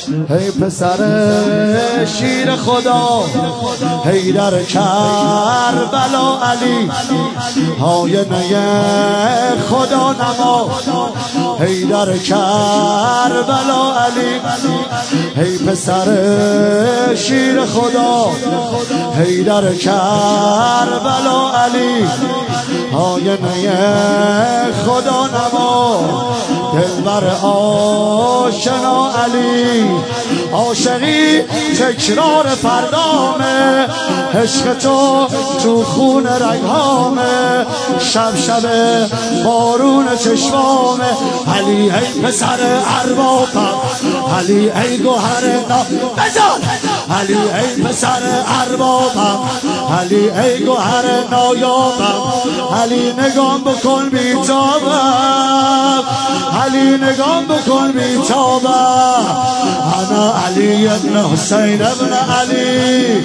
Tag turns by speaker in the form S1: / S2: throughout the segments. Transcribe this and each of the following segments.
S1: هی پسر شیر خدا حیدر کربلا علی آینه خدا نما حیدر کربلا علی هی پسر شیر خدا حیدر کربلا علی آینه خدا نما دلبر آشنا علی عاشقی تکرار فردامه عشق تو خون رگهامه شب شب بارون چشمامه علی ای پسر اربابم علی ای گوهر بزن علی ای پسر اربابم علی ای گوهر نایابم علی نگام بکن بیتابم علی نگام بکن بیتابم انا علی ابن حسین ابن علی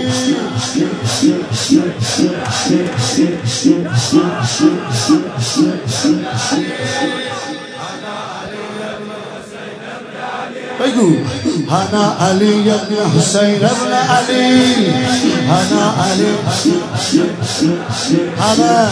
S1: بگو انا علی ابن حسین ابن علی انا علی همه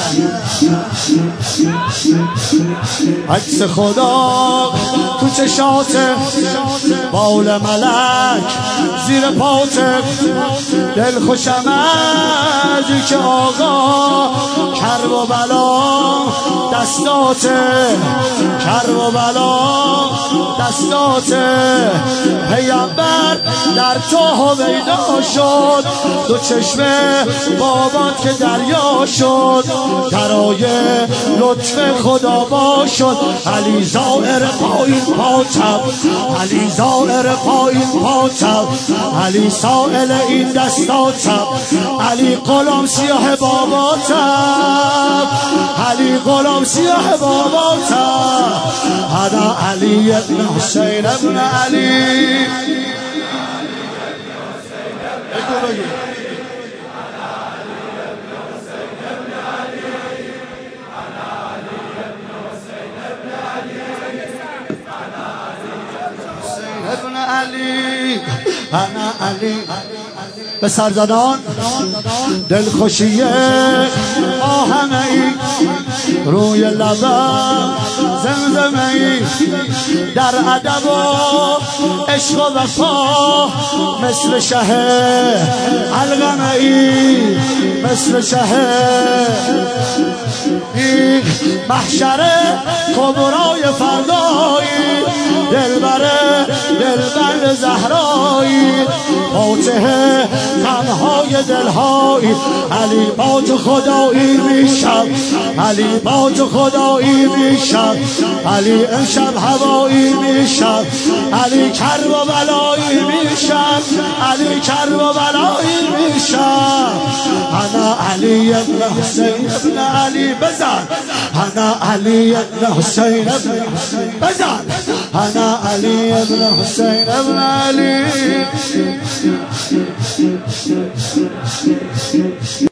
S1: عکس خدا تو چشاته بال ملک زیر پاته دل خوشم ازی که آقا کرب و بلا دستاته کرب و بلا دستاته پیامبر در تو هویدا شد دو چشمه بابات که دریا شد درای لطف خدا با شد علی زائر پایین پاچم علی زائر پایین پاچم علی سائل این دستاتم علی غلام سیاه باباتم علی غلام سیاه باباتم انا علی ابن حسین ابن علی انا علی به سرزدان دلخوشی آهمه ای روی لبم زمزمه ای در ادب و عشق و وفا مثل شه علقمه ای مثل شه این محشر کبرای فردایی دلبر زهرایی فاتح تنهای دلهایی علی با تو خدایی میشم علی با تو خدایی میشم علی امشب هوایی میشم علی کرب و بلایی میشم علی کرب و بلایی میشم انا علی ابن حسین ابن علی بزن انا علی ابن حسین ابن بزن انا علی ابن حسین ابن علی